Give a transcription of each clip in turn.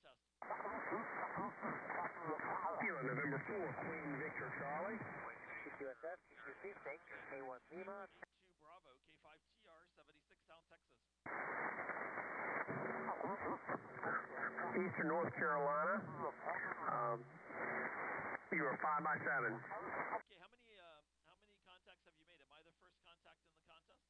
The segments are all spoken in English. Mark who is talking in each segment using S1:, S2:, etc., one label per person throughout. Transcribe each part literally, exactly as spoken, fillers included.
S1: contest.
S2: Kilo November four, Queen Victor Charlie.
S3: Q Q S F, Q Q C, thanks, K one Lima.
S1: eight two Bravo, K five T R, seventy-six South Texas.
S2: Eastern North Carolina. Um, you are five by seven.
S1: Okay, how many uh, how many contacts have you made? Am I the first contact in the contest?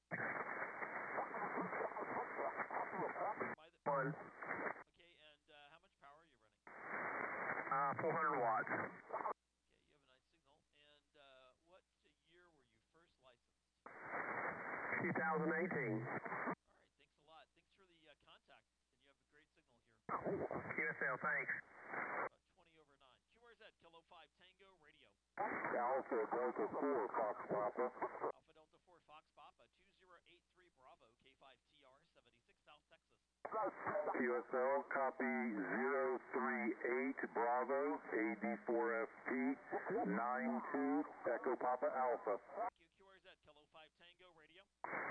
S1: Am I the...
S2: One.
S1: Okay, and uh, how much power are you running?
S2: Uh, four hundred watts.
S1: Okay, you have a nice signal. And uh, what year were you first licensed?
S2: two thousand eighteen.
S1: All right, thanks a lot. Thanks for the uh, contact, and you have a great signal here.
S2: Q S L, thanks.
S1: About twenty over nine. Q R Z, Kilo five Tango Radio.
S4: Alpha Delta four, Fox Papa.
S1: Alpha Delta four Fox Papa, two zero eight three Bravo, K five T R, seventy-six South Texas.
S4: Q S L, copy zero three eight Bravo, A D four F T, nine two Echo Papa Alpha.
S1: Thank you. Q R Z, Kilo five Tango Radio.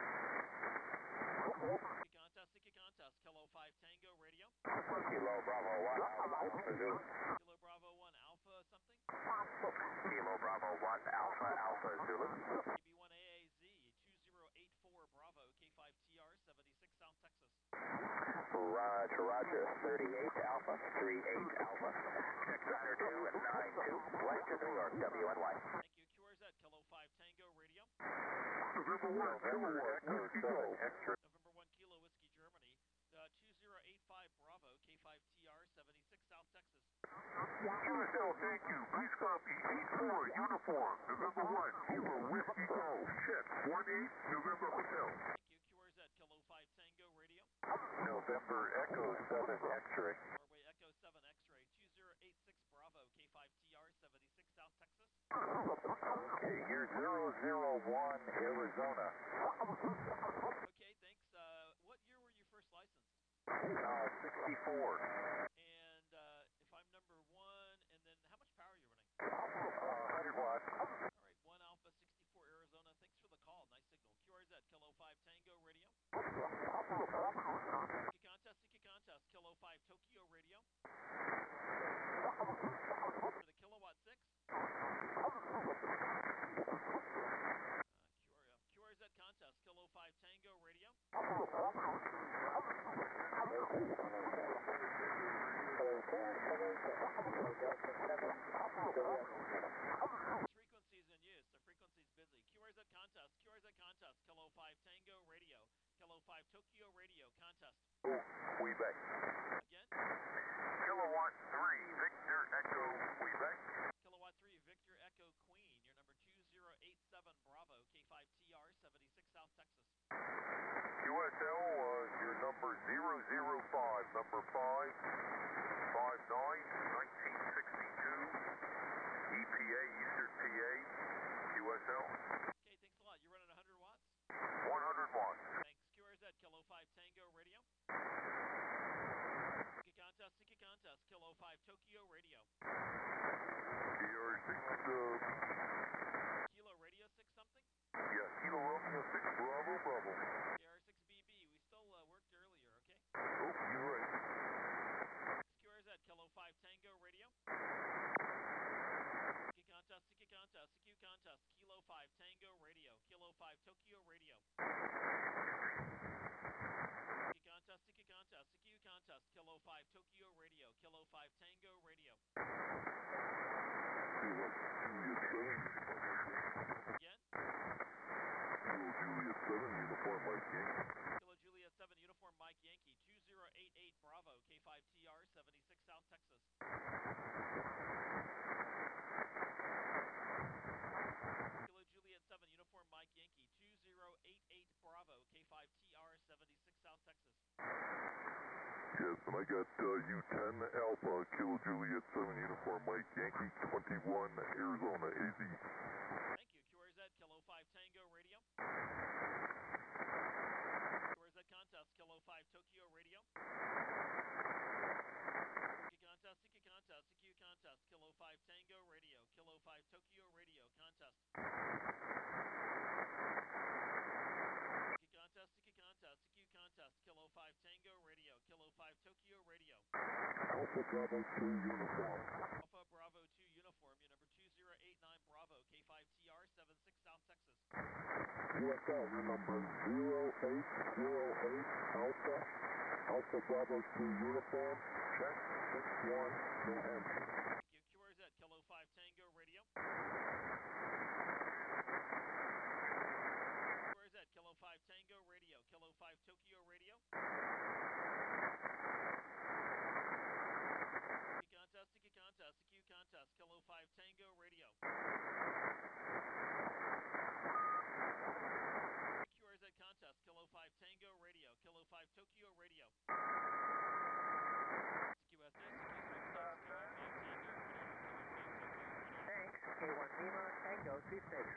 S1: Sticky contest, sticky contest, Kilo five Tango Radio.
S4: Kilo Bravo one, Alpha Zulu.
S1: Kilo Bravo one Alpha something.
S4: Kilo Bravo one, Alpha Alpha Zulu.
S1: A B one A A Z, two zero eight four Bravo, K five T R, seventy-six South Texas.
S4: Roger, Roger, thirty-eight Alpha, three eight Alpha. Check Center two and nine two, Western New York, W N Y.
S1: Thank you. Q R Z, Kilo five Tango Radio.
S4: November one, November Echo seven, X-ray.
S1: November one Kilo Whiskey Germany, uh, two zero eight five Bravo, K five T R, seventy-six South Texas.
S4: Q S L, thank you. Please copy eight four Uniform, November one, Kilo Whiskey Golf, check one eight, November Hotel.
S1: Thank you. Q R Z, Kilo five Tango Radio.
S4: November Echo seven, X-ray.
S1: Norway Echo seven X-ray, two zero eight six Bravo, K five T R, seventy-six South Texas.
S4: Okay, you're zero zero one, Arizona.
S1: Okay, thanks. Uh, what year were you first licensed?
S4: Uh, sixty-four.
S1: And uh, if I'm number one, and then how much power are you running?
S4: Uh, one hundred watts.
S1: All right, one Alpha sixty-four Arizona. Thanks for the call. Nice signal. Q R Z, Kilo five Tango Radio. Sticky contest, sticky contest. Kilo five Tokyo Radio. For the Kilowatt six. Uh, Q R, uh, Q R Z contest. Kilo five Tango Radio. This frequency is in use. The frequency is busy. Q R Z contest. Q R Z contest. Kilo five Tango Radio. Kilo five Tokyo Radio contest.
S4: Quebec.
S1: Again.
S4: Kilowatt three, Victor Echo, Quebec.
S1: Kilowatt three Victor Echo Queen. Your number two zero eight seven Bravo, K five T R, seventy-six South Texas.
S4: Q S L, uh, your number zero zero five, number five, five nine, nineteen sixty-two, E P A, Eastern P A, Q S L.
S1: Okay, thanks a lot. You're running one hundred watts?
S4: one hundred watts.
S1: Thanks. Q R Z, Kilo five Tango Radio. Sticky contest, sticky contest. Kilo five Tokyo Radio.
S4: Your six, uh,
S1: Kilo Radio six something?
S4: yeah, Kilo Romeo six, Bravo, Bravo.
S1: K R six B B. We still uh, worked earlier, okay?
S4: Oh, you're right.
S1: Q R Z, Kilo five Tango Radio. Sticky contest, sticky contest, sticky contest. Kilo five Tango Radio. Kilo five Tokyo Radio. Sticky contest, sticky contest, sticky contest. Kilo five Tokyo Radio. Kilo five Tango Radio. Again?
S4: Kilo Juliet seven, Uniform Mike Yankee.
S1: Kilo Juliet seven Uniform Mike Yankee. two zero eight eight Bravo, K five T R, seventy-six South Texas. Kilo Juliet seven Uniform Mike Yankee. two zero eight eight Bravo, K five T R, seventy-six South Texas.
S4: Yes, and I got uh, U ten Alpha, Kilo Juliet seven, Uniform Mike Yankee, twenty-one Arizona, A Z.
S1: Thank you. Q R Z, Kilo five Tango Radio. Q R Z contest, Kilo five Tokyo Radio. Sticky contest, sticky contest, sticky contest. Kilo five Tango Radio. Kilo five Tokyo Radio contest. Sticky contest, sticky contest, sticky contest. Kilo five Tango Radio. Kilo five Tokyo Radio.
S4: Alpha Bravo two Uniform.
S1: Alpha Bravo two Uniform, your number two zero eight nine Bravo, K five T R seven six South Texas.
S4: U S L, your number zero eight zero eight Alpha. Alpha Bravo two Uniform. Check six one, go ahead.
S1: Thank you. Q R Z, Kilo five Tango Radio. Q R Z, Kilo five Tango Radio. Kilo five Tokyo Radio. Contest, Tiki Contest, Q Contest, Kilo five Tango Radio. Q R Z Contest, Kilo five Tango Radio. Kilo five Tokyo Radio. Q S S,
S3: Thanks. K one Lima, Tango, sweepstakes.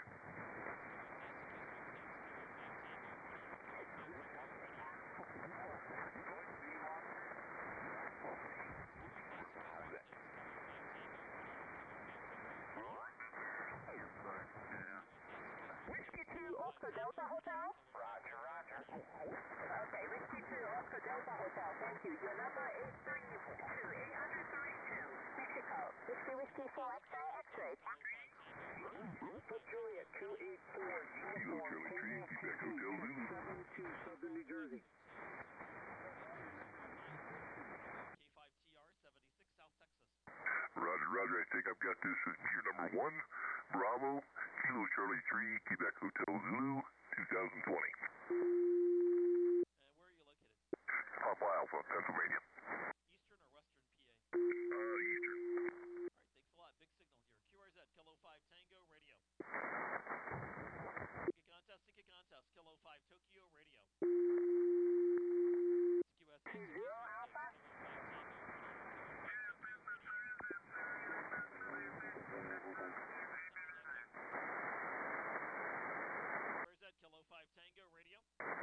S2: Whiskey two, Oscar Delta Hotel?
S3: Roger, roger.
S2: Okay, Whiskey two, Oscar Delta Hotel, thank you. Your number eight three two, eight thirty-two, Mexico. Whiskey, Whiskey four, X-ray, X-ray.
S3: Delta Juliet two eight four, Uniform, Quebec Hotel Zulu. seven two seven, New Jersey.
S1: K five T R seventy-six South Texas.
S4: Roger, Roger, I think I've got this. This is your number one, Bravo, Kilo Charlie three, Quebec Hotel Zulu, two thousand twenty.
S1: And where are you located?
S4: Papa Alpha, Pennsylvania.
S1: Eastern or Western P A?
S4: Uh, Eastern.
S1: All right, thanks a lot. Big signal here. Q R Z, Kilo five Tango Radio. Tiki Contest, Tiki Contest, Kilo five Tokyo Radio. Q S S,
S2: Two zero Alpha.
S1: Where's that? Kilo five Tango Radio.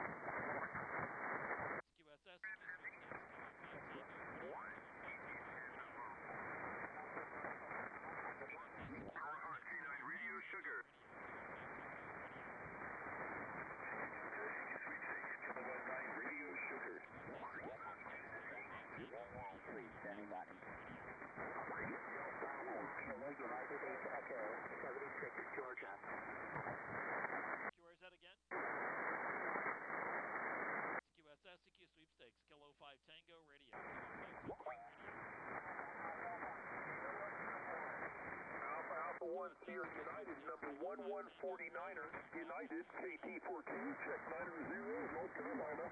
S1: Q S S, Q sweepstakes, Kilo five Tango Radio.
S4: R R C nine Radio Sugar.
S3: Standing by. United eight Echo, seventy-six, Georgia.
S1: Q R Z again. Q S S, Q sweepstakes, Kilo five Tango Radio. Kilo five Tokyo Radio.
S4: Alpha Alpha one, Sierra United, number one one forty-niner, United, K T four Q, check niner zero, North Carolina.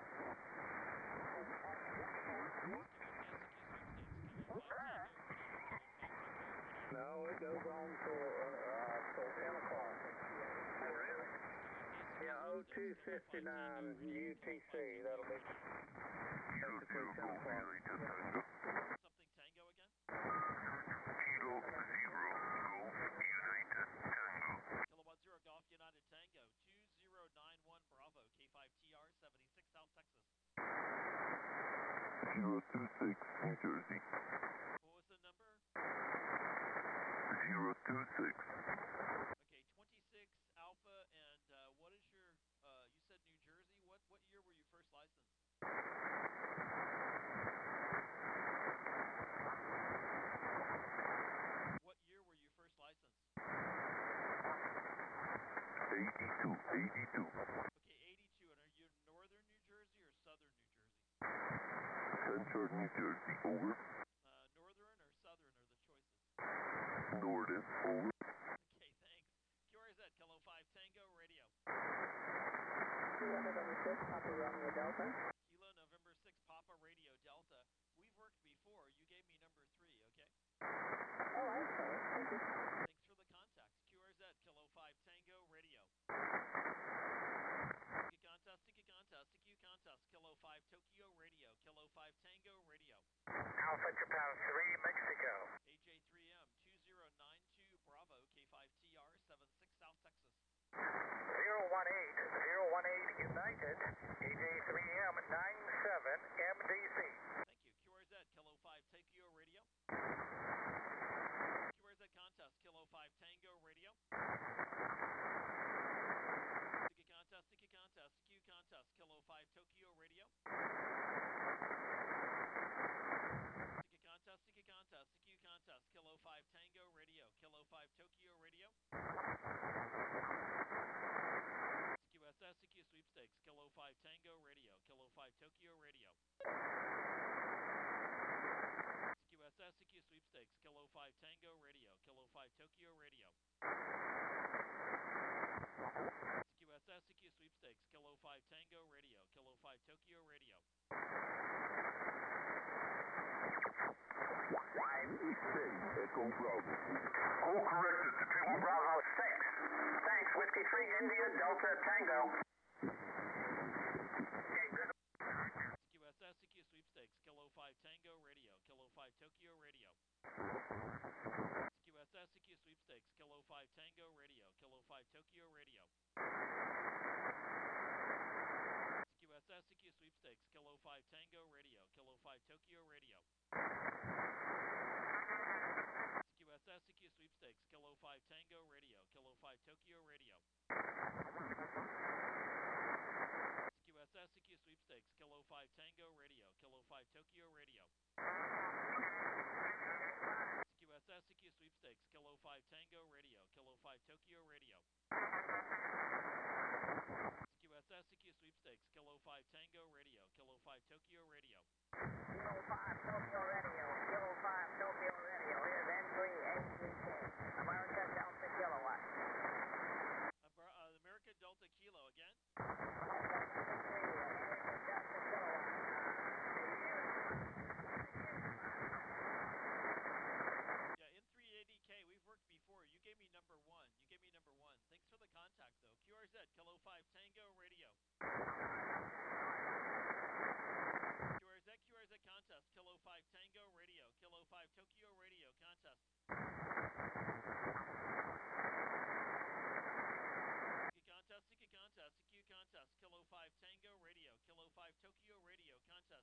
S3: No, it goes on till, uh, till ten o'clock.
S4: Oh, really?
S3: Yeah, oh two fifty-nine U T C, that'll be basically ten o'clock.
S1: Something Tango again?
S4: Kilo zero, Golf United Tango.
S1: Kilowatt Zero Golf United Tango, two zero nine one Bravo, K five T R seventy-six South Texas.
S4: zero two six, New Jersey.
S1: What was the number?
S4: zero two six.
S1: Okay, twenty-six Alpha, and uh, what is your, uh, you said New Jersey, what, what year were you first licensed? What year were you first licensed?
S4: eighty-two, eighty-two.
S1: Okay, eighty-two, and are you northern New Jersey or southern New Jersey?
S4: Central New Jersey, over.
S1: Uh, northern or southern are the choices.
S4: Northern, over.
S1: Okay, thanks. Q R Z, Kilo five Tango Radio.
S2: Kilo November six, Papa Romeo Delta.
S1: Kilo November six Papa Radio Delta. We've worked before. You gave me number three, okay?
S2: Oh, okay, thank you.
S1: Thanks for the contacts. Q R Z, Kilo five Tango Radio. Tiki Contest, Tiki Contest, Tiki Contest, Kilo five Tokyo Radio, Kilo five Tango Radio.
S3: Alpha Japan three, Mexico.
S1: A J three M two zero nine two Bravo, K five T R seventy-six South Texas.
S3: zero one eight, zero one eight United, A J three M nine seven M D C.
S1: Thank you. Q R Z, Kilo five Tokyo Radio. Q R Z Contest, Kilo five Tango Radio. Tiki Contest, Tiki Contest, Q Contest, Kilo five Tokyo Radio. Tiki Contest, Q S S, C Q Sweepstakes, Kilo five Tango Radio, Kilo five Tokyo Radio.
S3: Echo Bravo.
S4: All corrected to Kilo Bravo six.
S2: Thanks, Whiskey three India Delta Tango.
S1: Q S S, C Q Sweepstakes, Kilo five Tango Radio, Kilo five Tokyo Radio. Q S S, C Q Sweepstakes, Kilo five Tango Radio, Kilo five Tokyo Radio. Q S S, C Q Sweepstakes, Kilo five Tango Radio, Kilo five Tokyo Radio. Q S S, C Q Sweepstakes, Kilo five Tango Radio, Kilo five Tokyo Radio. Q S S, C Q Sweepstakes, Kilo five Tango Radio, Kilo five Tokyo Radio. Q S S, C Q Sweepstakes, Kilo five Tango Radio, Kilo five Tokyo Radio. Q S S, C Q Sweepstakes, Kilo five Tango Radio, Kilo five Tokyo Radio.
S2: Kilo five Tokyo Radio, Kilo five Tokyo Radio, here's N three A G K, America Delta Kilowatt.
S1: Abra- uh, America Delta Kilo again. Yeah, N three eighty K, we've worked before. You gave me number one. You gave me number one. Thanks for the contact, though. Q R Z, Kilo five Tango Radio. Q R Z, Q R Z contest, Kilo five Tango Radio, Kilo five Tokyo Radio contest. Q contest, C Q contest, C Q contest, Kilo five Tango Radio, Kilo five Tokyo Radio contest.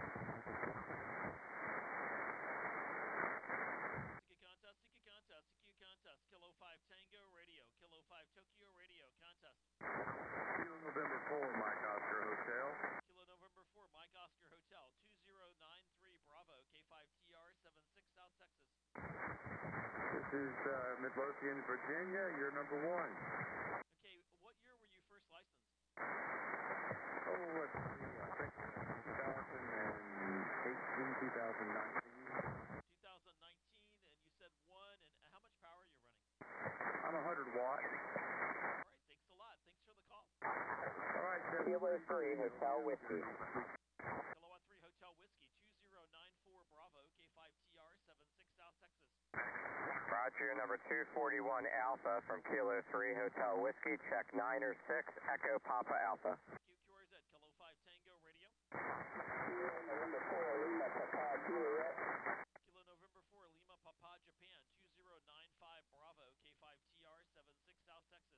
S1: C Q contest, C Q contest, C Q contest, Kilo five Tango Radio, Kilo five Tokyo Radio contest.
S4: Kilo November four, Mike Oscar Hotel.
S1: Kilo November four, Mike Oscar Hotel, two zero nine three Bravo, K five T R seven six South Texas.
S4: This is uh, Midlothian, Virginia. You're number one.
S1: Okay, what year were you first licensed?
S4: Oh, let's see. I think twenty eighteen, twenty nineteen.
S1: twenty nineteen, and you said one, and how much power are you running?
S4: I'm one hundred watt.
S1: All right, thanks a lot. Thanks for the call.
S4: All right,
S2: Kilo three Hotel Whiskey.
S1: Kilowatt three Hotel Whiskey, two zero nine four Bravo, K five T R seven six South Texas.
S2: Roger, number two forty-one Alpha from Kilo three Hotel Whiskey, check nine or six, Echo Papa Alpha.
S1: Q Q R Z, Kilo five Tango Radio.
S2: November four Lima Papa Juliet.
S1: Kilo November four Lima Papa Japan, two zero nine five Bravo, K five T R seven six South Texas.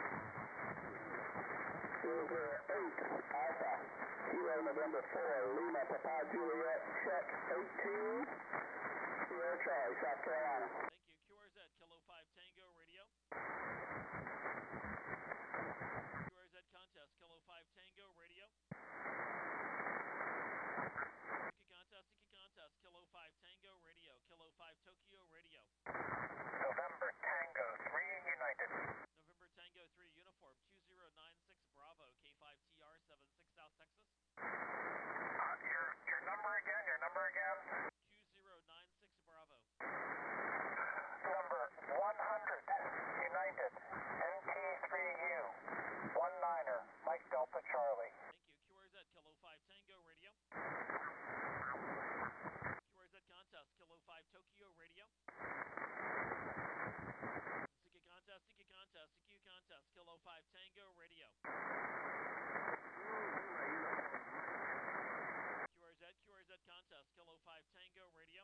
S2: zero zero eight Alpha. Kilo November four Lima Papa Juliet, check eighteen. Sierra Charlie, South Carolina.
S1: Thank you. Q R Z, Kilo five Tango Radio. Q R Z contest, Kilo five Tango Radio. C Q contest, C Q contest, Kilo five Tango Radio, Kilo five Tokyo Radio.
S2: November Tango three United.
S1: November Tango three Uniform, two zero nine six Bravo, K five T R seven six South Texas.
S2: Uh, your, your number again, your number again.
S1: two zero nine six Bravo.
S2: Number one hundred United. N T three U. One niner, Mike Delta Charlie.
S1: Thank you. Q R Z, Kilo five Tango Radio. Q R Z contest, Kilo five Tokyo Radio. C Q contest, C Q contest, C Q contest, Kilo five Tango Radio. Q R Z, Q R Z contest, Kilo five Tango Radio.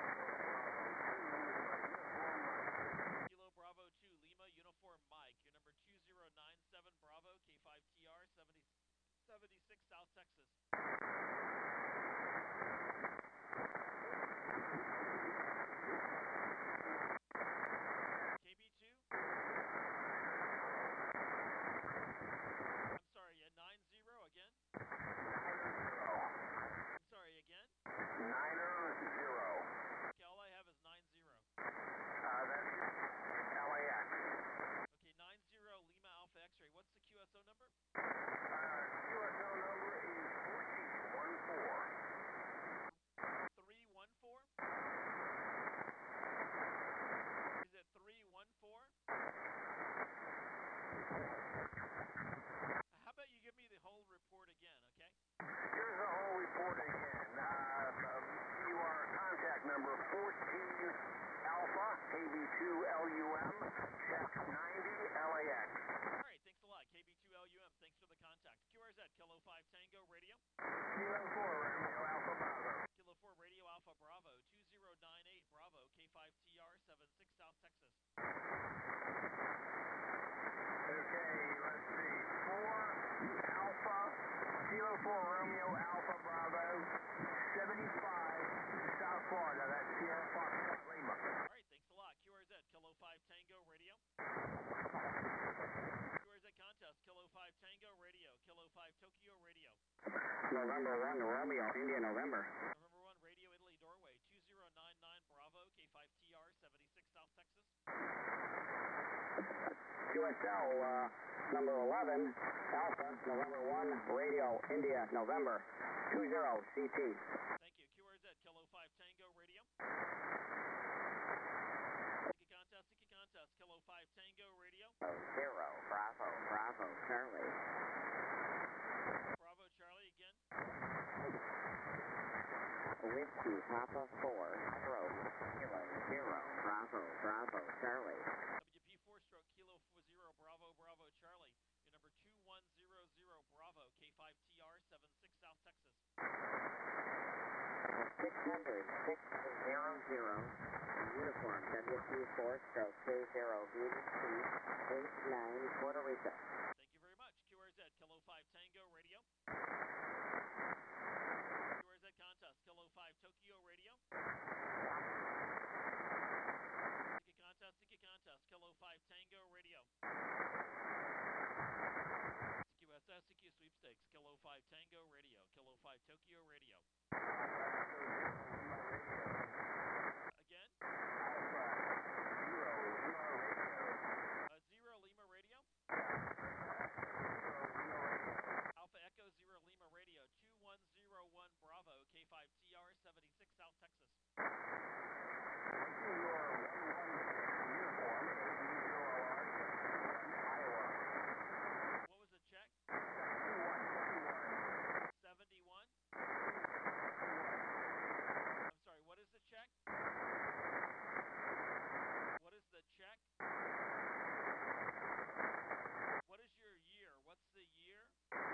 S1: Kilo Bravo two Lima Uniform Mike, your number two zero nine seven Bravo, K five T R seventy, seventy-six South Texas. K B two? I'm sorry, yeah, nine zero again? I'm sorry, again?
S2: Niner zero.
S1: Okay, all I have is nine zero.
S2: Uh, that's L A X.
S1: Okay, nine zero Lima Alpha X-ray. What's the Q S O number?
S2: Uh, Q S O number is
S5: November one, Romeo, India, November.
S1: November one, Radio Italy Doorway, two zero nine nine Bravo, K five T R, seventy-six South Texas.
S5: Q S L, uh, number eleven, Alpha, November one, Radio, India, November, two zero C T.
S1: Thank you. Q R Z, Kilo five Tango Radio. Sticky contest, sticky contest, Kilo five Tango Radio.
S5: Zero, Bravo, Bravo, Charlie.
S1: Bravo Charlie again.
S5: Whiskey, Papa four, stroke, Kilo zero, Bravo, Bravo, Charlie.
S1: W P four stroke Kilo four zero Bravo, Bravo Charlie. Your number two one zero zero Bravo, K five T R, seventy-six South Texas.
S5: six hundred, six zero zero, uniform, W P four stroke K zero B T, eight nine, Puerto Rico.
S1: Thank you very much. Q R Z, Kilo five Tango Radio. Q R Z contest, Kilo five Tokyo Radio. Sticky contest, sticky contest, Kilo five Tango Radio. C Q S S, C Q sweepstakes, Kilo five Tango Radio, Kilo five Tokyo Radio. Again? Uh, Zero Lima Radio. Alpha Echo Zero Lima Radio, two one zero one Bravo, K five T R, seventy-six South Texas. What was the check? seventy-one? I'm sorry, what is the check? What is the check? What is your year? What's the year?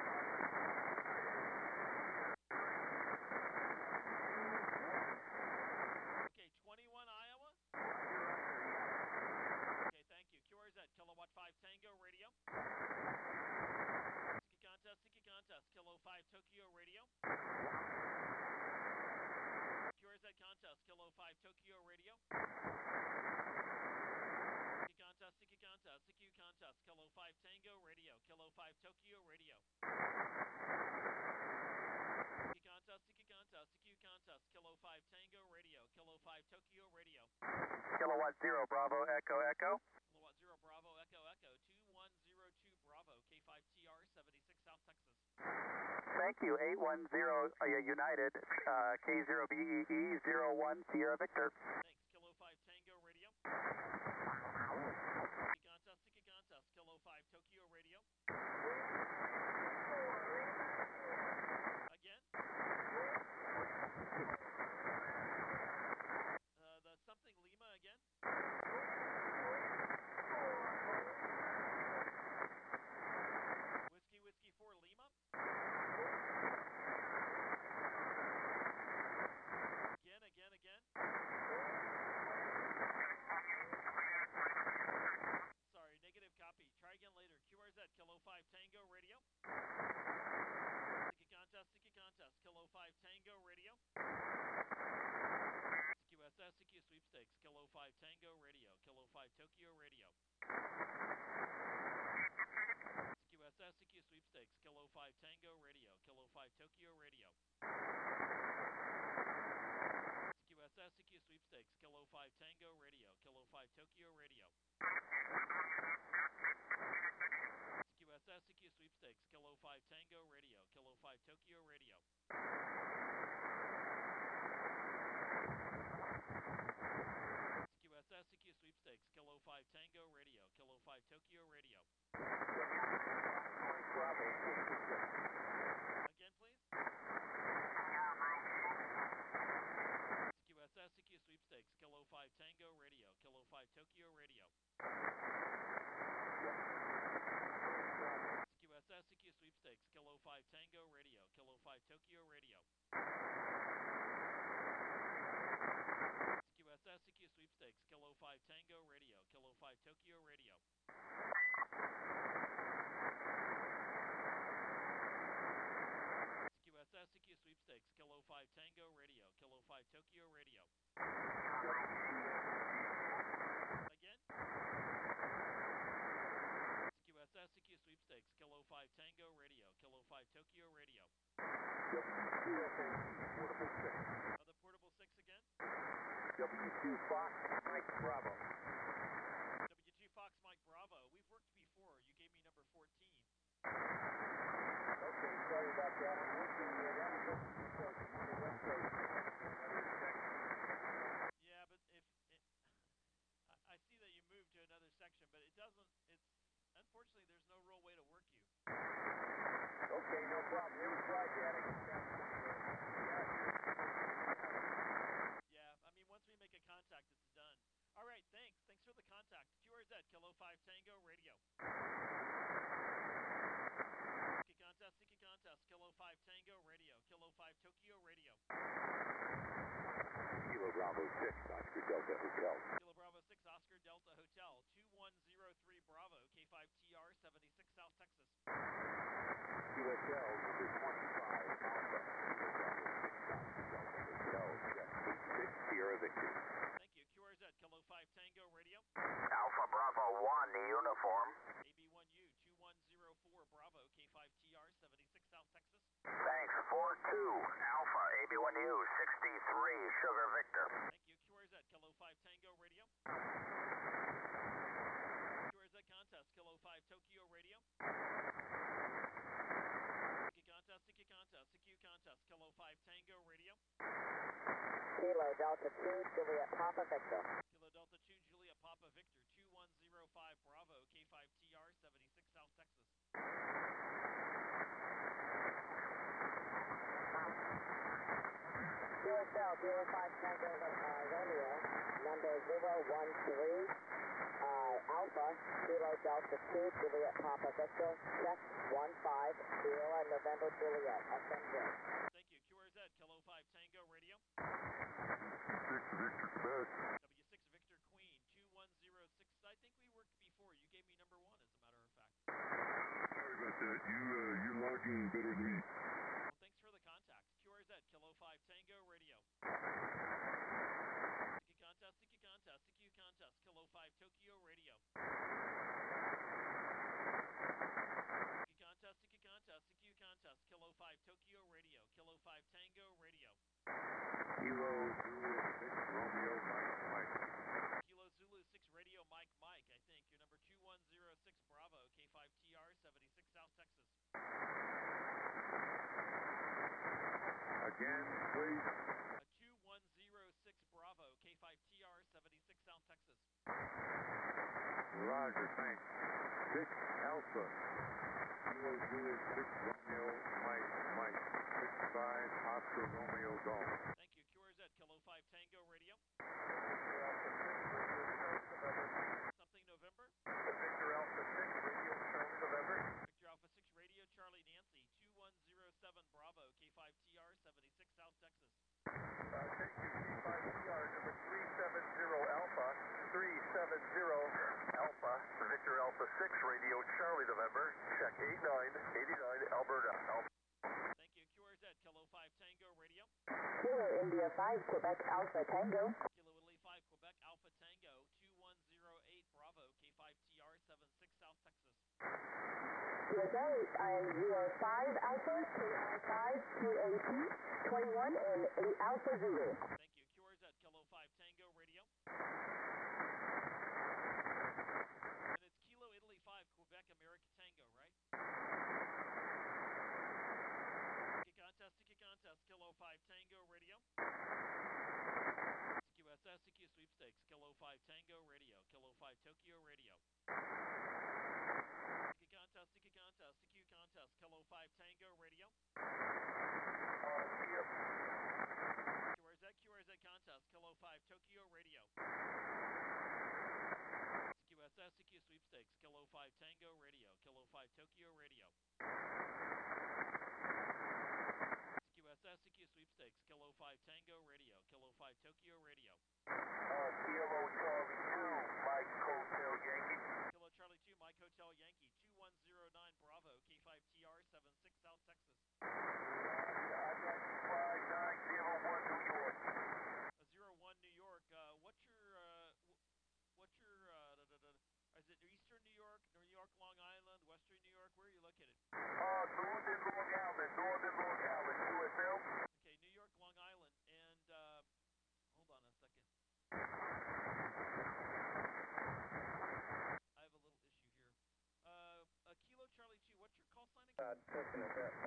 S1: Okay, twenty-one Iowa? Okay, thank you. Q R Z, Kilowatt five Tango Radio. Sticky contest, sticky contest, Kilo five Tokyo Radio. Q R Z contest, Kilo five Tokyo Radio. Sticky contest, sticky contest, sticky contest, Kilo five Tango Radio, Kilo five Tokyo Radio. Sticky contest, sticky contest, sticky contest, Kilo five Tango Radio, Kilo five Tokyo Radio.
S6: Kilowatt zero, Bravo, Echo, Echo.
S1: Kilowatt zero, Bravo, Echo, Echo, two one zero two Bravo, K five T R, seventy-six South Texas.
S6: Thank you, eight one zero uh, United, uh, K zero B E E, zero one Sierra Victor.
S1: Thanks, Kilo five Tango Radio. Sticky contest, sticky contest, Kilo five Tokyo Radio. Again? Uh, the something Lima again? Whiskey, Whiskey four Lima? Again, again, again? Sorry, negative copy. Try again later. Q R Z, Kilo five Tango Radio. Sticky contest, sticky contest, Kilo five Tango Radio. C Q S S, C Q sweepstakes, Kilo five Tango Radio, Kilo five Tokyo Radio. C Q S S, C Q sweepstakes, Kilo five Tango Radio, Kilo five Tokyo Radio. C Q S S, C Q sweepstakes, Kilo five Tango Radio, Kilo five Tokyo Radio. C Q S S, C Q sweepstakes, Kilo five Tango Radio, Kilo five Tokyo Radio. C Q S S, C Q sweepstakes, Kilo five Tango Radio, Kilo five Tokyo Radio. Again, please. C Q S S, C Q sweepstakes, Kilo five Tango Radio, Kilo five Tokyo Radio. C Q S S, C Q sweepstakes, Kilo five Tango Radio, Kilo five Tokyo Radio.
S3: Portable six.
S1: Uh, the portable six again.
S3: W two Fox, Mike Bravo.
S1: W two Fox Mike Bravo. We've worked before. You gave me number fourteen.
S3: Okay, sorry about that. I'm working here. That was on the website. Another section.
S1: Yeah, but if it, I, I see that you moved to another section, but it doesn't. It's unfortunately there's no real way to work you.
S3: Okay, no problem. We will try that.
S1: Yeah, I mean once we make a contact, it's done. All right, thanks. Thanks for the contact. Q R Z Kilo five Tango Radio. Sticky contest, sticky contest. Kilo five Tango Radio. Kilo five Tokyo Radio.
S3: Kilo Bravo six, Oscar Delta Hotel.
S1: Kilo Bravo six Oscar Delta Hotel. two one zero three Bravo K five T R seventy-six South Texas.
S3: Q S L number twenty-five Alpha. Kilo Bravo six Oscar Delta Hotel. Check eight six Sierra Victor.
S1: Thank you. Q R Z Kilo five Tango Radio.
S6: Alpha Bravo one, the uniform.
S1: A B one U two one zero four Bravo K five T R seventy-six South Texas.
S6: Thanks, four two, Alpha, A B one U, sixty-three, Sugar Victor.
S1: Thank you. Q R Z Kilo five Tango Radio. Q R Z contest Kilo five Tokyo Radio. Sticky contest, sticky contest, sticky contest Kilo five Tango Radio.
S5: Kilo Delta two, Juliet Papa Victor.
S1: Kilo Delta two Juliet Papa Victor two one zero five Bravo K five T R seventy-six South Texas.
S5: Q S L Kilo five Tango uh, Romeo, number zero one three, uh, Alpha, Kilo Delta two, Juliet Papa Victor, check one five, Sierra November Juliet, S M J.
S1: Thank you. Q R Z Kilo five Tango Radio.
S4: six Victor Quebec.
S1: W six Victor Queen two one zero six. I think we worked before. You gave me number one, as a matter of fact.
S4: Sorry about that. You, uh, you're logging better than me.
S1: Well, thanks for the contact. Q R Z Kilo five Tango Radio. Sticky contest, sticky contest, sticky contest. Kilo five Tokyo Radio. Sticky contest, sticky contest, sticky contest. Kilo five Tokyo Radio. Kilo five Tango Radio.
S3: Kilo Zulu six Romeo Mike Mike.
S1: Kilo Zulu six Radio Mike Mike, I think. You're number two one zero six Bravo K five T R seventy-six South Texas.
S3: Again, please.
S1: A two one zero six Bravo K five T R seventy-six South Texas.
S3: Roger, thanks. six Alpha. Kilo Zulu six Romeo Mike Mike. six five Oscar Romeo Golf.
S1: Thank you. Q R Z Kilo five Tango Radio. Something November.
S4: Victor Alpha six Radio Charlie November.
S1: Victor Alpha six Radio Charlie Nancy two one zero seven Bravo K five T R seventy-six South Texas.
S4: Uh, thank you, K five T R number three seven zero Alpha. three seven zero Alpha. Victor Alpha six Radio Charlie November. Check eight nine eight nine Alberta. Alpha.
S1: Thank you. Q R Z Kilo five Tango Radio.
S5: Kilo India five, Quebec Alpha Tango.
S1: Kilo Italy five Quebec Alpha Tango two one zero eight Bravo K five T R seventy-six South Texas.
S5: Q S L, I am zero five Alpha, K I five, Q A T, twenty-one, and eight Alpha Zulu.
S1: Thank you. Q R Z Kilo five Tango Radio. And it's Kilo Italy five Quebec America Tango, right? Sticky contest, sticky contest, Kilo five Tango Radio. Q S S, C Q Sweepstakes, Kilo five Tango Radio, Kilo five Tokyo Radio. Sticky contest, sticky contest, sticky contest, Kilo five Tango Radio. Q R Z, Q R Z contest, Kilo five Tokyo Radio. Q S S, C Q Sweepstakes, Kilo five Tango Radio, Kilo five Tokyo Radio. Q S S, C Q Sweepstakes, Kilo five Tango Radio, Kilo five Tokyo Radio.
S4: Uh, Kilo Charlie two Mike Hotel Yankee.
S1: Kilo Charlie two Mike Hotel Yankee two one zero nine Bravo K five T R seventy-six South Texas.
S4: five nine zero one New York.
S1: A zero one New York. Uh, what's your uh, what's your uh, da, da, da, is it Eastern New York, New York, Long Island, Western New York? Where are you located?
S4: Uh, Northern Long Island, Northern Long Island, U S L.
S1: I have a little issue here. Uh, uh Kilo Charlie two, what's your call sign again?
S7: Uh, taking a bit.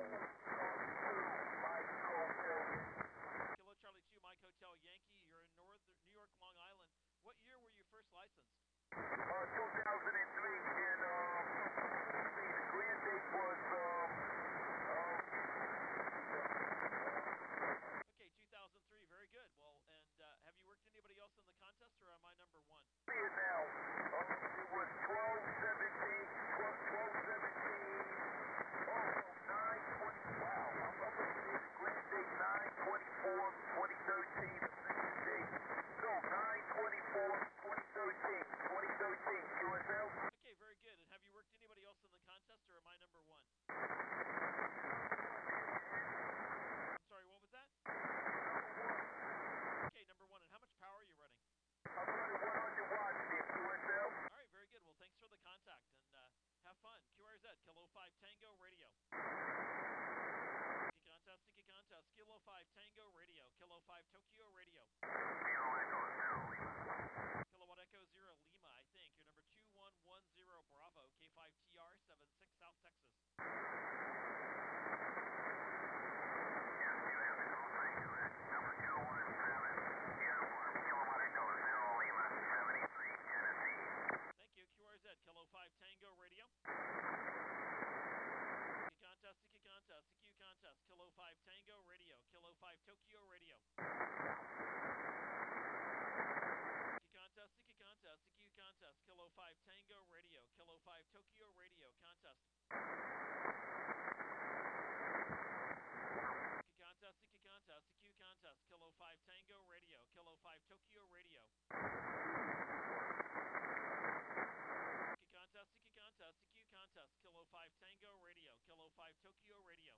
S1: Kilo Charlie two, Mike Hotel Yankee. You're in North New York, Long Island. What year were you first licensed?
S4: Uh, two thousand three, and um, let's see, the grant date was um, um,
S1: Okay, two thousand three. Very good. Well, and uh, have you worked anybody else in the contest, or am I number one?
S4: see it now. Um, it was twelve seventeen, twelve, twelve seventeen, oh, nine twenty, wow, I'm looking at the grant date nine twenty-four, twenty thirteen, effective date. No, nine twenty-four, twenty thirteen, twenty thirteen, Q S L.
S1: Okay, very good. And have you worked anybody else in the contest, or am I number one? I'm sorry, what was that? Okay, number one. And how much power are you running?
S4: I'm running one hundred watts here, Q S L.
S1: All right, very good. Well, thanks for the contact, and uh, have fun. Q R Z, Kilo five Tango Radio. Sticky contest, sticky contest, Kilo five Tango Radio, Kilo five Tokyo Radio. Kilowatt Echo Zero Lima, I think. You're number two one one zero Bravo, K five T R seven six, South Texas.
S4: Number two one seven, uniform, Kilowatt Echo Zero Lima, seventy-three, Tennessee.
S1: Thank you. Q R Z, Kilo five Tango Radio. Sticky contest, sticky contest, C Q contest, Kilo five Tango Radio, Kilo five Tokyo Radio. Sticky contest, sticky contest, C Q contest, Kilo five Tango Radio, Kilo five Tokyo Radio contest. Sticky contest, sticky contest, C Q contest, Kilo five Tango Radio, Kilo five Tokyo Radio. Sticky contest, sticky contest, C Q contest, Kilo five Tango Radio, Kilo five Tokyo Radio.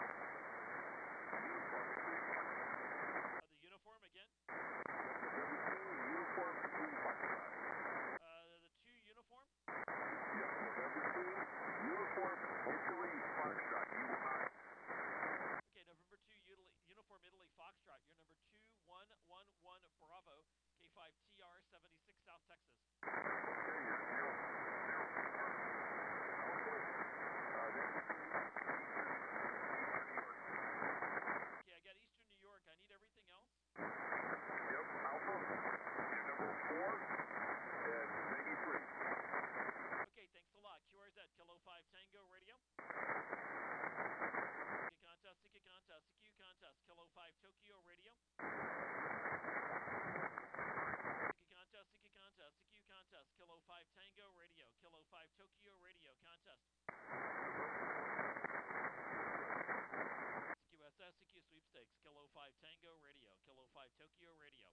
S1: Uh, the uniform again?
S3: Uniform Italy Foxtrot.
S1: Uh, the two uniform?
S3: Yes, November two, Uniform Italy Foxtrot. You will not.
S1: Okay, November two, Italy, Uniform Italy Foxtrot. You're number two one one one Bravo, K five T R seventy-six, South Texas.
S3: Okay, you're zero, zero, uh, then
S1: Okay, I got Eastern New York. I need everything else.
S3: Yep, Alpha. You're number four and ninety-three.
S1: Okay, thanks a lot. Q R Z, Kilo five Tango Radio. Sticky contest, sticky contest, C Q contest, Kilo five Tokyo Radio. Sticky contest, sticky contest, C Q contest, Kilo five Tango Radio, Kilo five Tokyo Radio contest. C Q S S, C Q sweepstakes, Kilo five Tango Radio, Kilo five Tokyo Radio.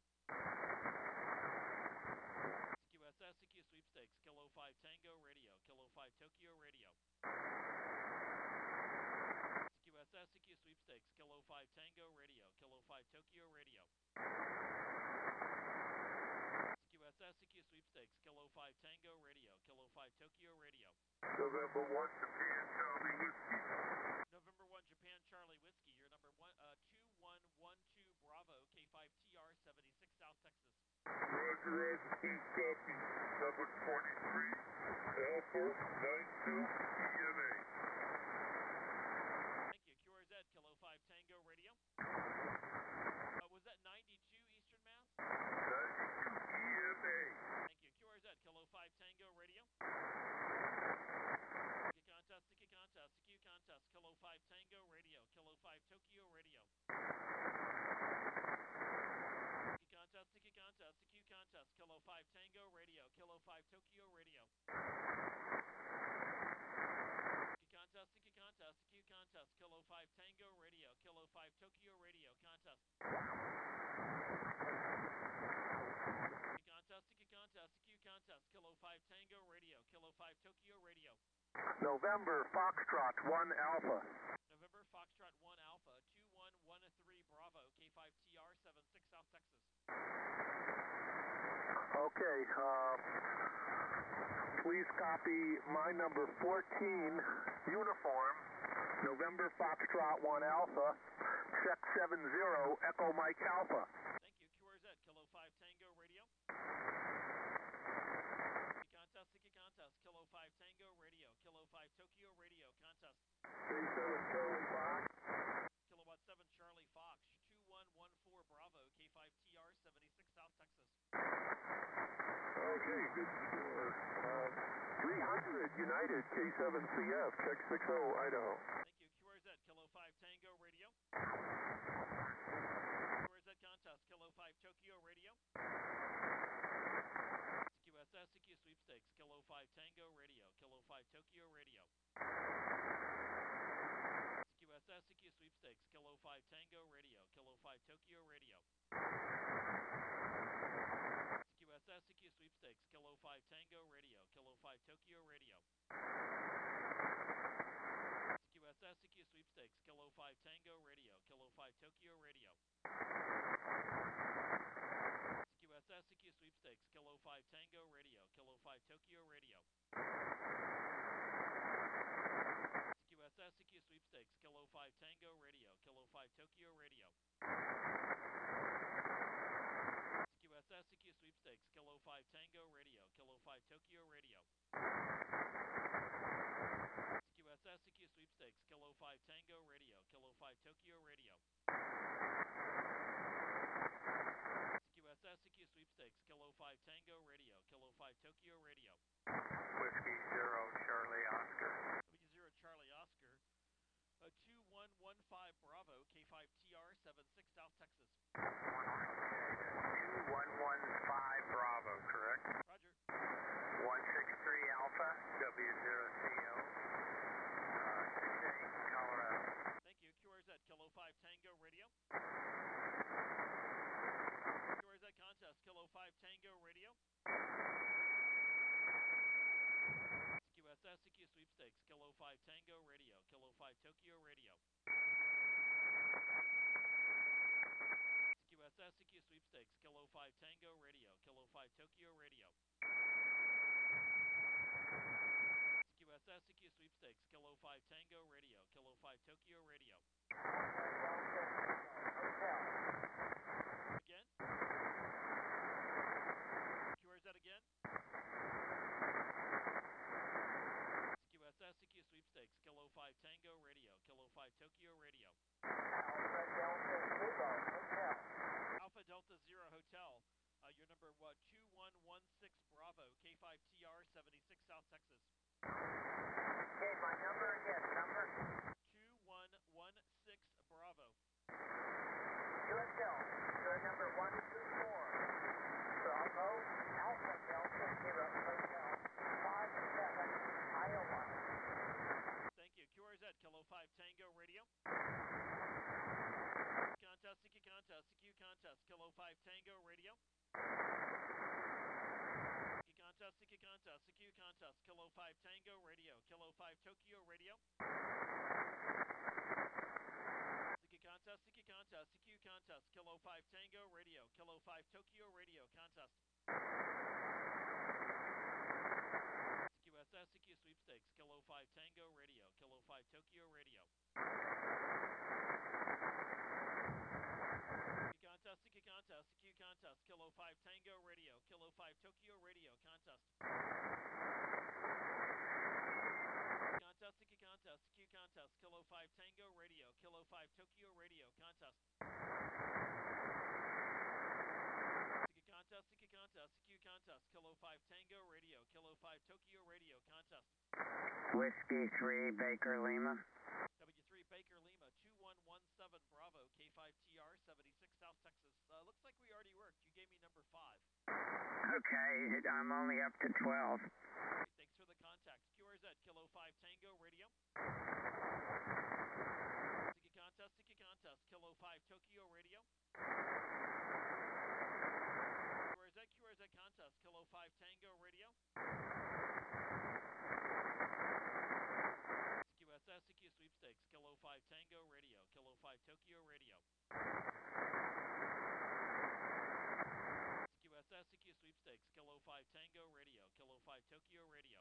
S1: C Q S S, C Q sweepstakes, Kilo five Tango Radio, Kilo five Tokyo Radio. C Q S S, C Q sweepstakes, Kilo five Tango Radio, Kilo five Tokyo Radio. C Q S S, C Q sweepstakes, Kilo five Tango Radio, Kilo five Tokyo Radio.
S4: November one, Japan, Charlie Whiskey.
S1: November one, Japan Charlie Whiskey. You're number one, uh, two one one two Bravo, K five T R seventy-six, South Texas.
S4: Roger, Roger, please copy. Number twenty-three, Alpha ninety-two, E M A.
S1: Thank you. Q R Z, Kilo five Tango Radio. Uh, was that ninety-two Eastern Mass?
S4: ninety-two, E M A.
S1: Thank you. Q R Z, Kilo five Tango Radio. Sticky contest, sticky contest, C Q contest, Kilo five Tango Radio, Kilo five Tokyo Radio. Sticky contest, sticky contest, C Q contest, Kilo five Tango Radio, Kilo five Tokyo Radio. Sticky contest, sticky contest, C Q contest, Kilo five Tango Radio, Kilo five Tokyo Radio contest. Sticky contest, sticky contest, C Q contest, Kilo five Tango Radio, Kilo five Tokyo Radio.
S6: November Foxtrot one Alpha.
S1: November Foxtrot one Alpha, two one one three Bravo, K five T R seventy-six, South Texas.
S6: Okay, uh, please copy my number fourteen, uniform, November Foxtrot one Alpha, check seven zero, Echo Mike Alpha.
S1: Thank you. Q R Z, Kilo five Tango Radio. Contest, Sticky Contest, Kilo five Tango Radio, Kilo five Tokyo Radio, contest.
S3: K seven Charlie Fox.
S1: Kilowatt seven Charlie Fox, two one one four Bravo, K five T R seventy-six South Texas.
S3: Okay, good score. Uh, three hundred United K seven C F, check six oh, Idaho.
S1: Thank you. Q R Z, Kilo five Tango Radio. Q R Z contest, Kilo five Tokyo Radio. Q S S C Q sweepstakes, Kilo five Tango Radio, Kilo five Tokyo Radio. Q S S C Q sweepstakes, Kilo five Tango Radio, Kilo five Tokyo Radio. Q S S C Q sweepstakes, Kilo five Tango Radio, Kilo five Tokyo Radio. Q S S C Q sweepstakes, Kilo five Tango Radio, Kilo five Tokyo Radio. Q S S C Q sweepstakes, Kilo five Tango Radio, Kilo five Tokyo Radio. Q S S C Q sweepstakes, Kilo five Tango Radio, Kilo five Tokyo Radio. Q S S C Q sweepstakes, Kilo five Tango Radio, Kilo five Tokyo Radio. Q S S C Q sweepstakes, Kilo five Tango Radio, Kilo five Tokyo Radio. Q S S C Q sweepstakes, Kilo five Tango Radio, Kilo five Tokyo Radio.
S6: Whiskey zero Charlie Oscar.
S1: W zero Charlie Oscar, uh, two one one five Bravo, K five T R seventy-six South Texas.
S6: two one one five Bravo, correct?
S1: Roger.
S6: one six three Alpha, W zero C O, uh, six eight, Colorado.
S1: Thank you. Q R Z, Kilo five Tango Radio. Q R Z contest, Kilo five Tango Radio. Q S S C Q sweepstakes, Kilo five Tango Radio, Kilo five Tokyo Radio. Q S S C Q sweepstakes, Kilo five Tango Radio, Kilo five Tokyo Radio. Q S S C Q sweepstakes, Kilo five Tango Radio, Kilo five Tokyo Radio. Again? Q R Z again? Q S S C Q sweepstakes, Kilo five Tango Radio, Kilo five Tokyo Radio. Alpha Delta Zero Hotel, uh, your number what? two one one six Bravo, K five T R seventy-six South Texas.
S5: Okay, my number again, number?
S1: two one one six Bravo.
S5: U S L, your number one two four. Bravo, Alpha Delta Zero Hotel, five seven, Iowa.
S1: Thank you. Q R Z, Kilo five Tango Radio. Contest, C Q contest, C Q contest, Kilo five Tango Radio. C Q contest, C Q contest, C Q contest, Kilo five Tango Radio, Kilo five Tokyo Radio. C Q contest, C Q contest, C Q contest, Kilo five Tango Radio, Kilo five Tokyo Radio, contest. Q S S C Q sweepstakes, Kilo five Tango Radio, Kilo five Tokyo Radio. Contest, C Q contest, C Q contest, Kilo five Tango Radio, Kilo five Tokyo Radio, contest. Contest, C Q contest, C Q contest, Kilo five Tango Radio, Kilo five Tokyo Radio, contest. C Q contest, C Q contest, C Q contest, Kilo five Tango Radio, Kilo five Tokyo Radio, contest.
S6: Whiskey three Baker Lima.
S1: W three Baker Lima, two one one seven Bravo, K five T R seventy-six South Texas. Uh, looks like we already worked. You gave me number five.
S6: Okay, I'm only up to twelve.
S1: Okay, thanks for the contact. Q R Z, Kilo five Tango Radio. C Q contest, C Q contest, Kilo five Tokyo Radio. Q R Z, Q R Z contest, Kilo five Tango Radio. Q S S C Q sweepstakes, Kilo five Tango Radio, Kilo five Tokyo Radio. Q S S C Q sweepstakes, Kilo five Tango Radio, Kilo five Tokyo Radio.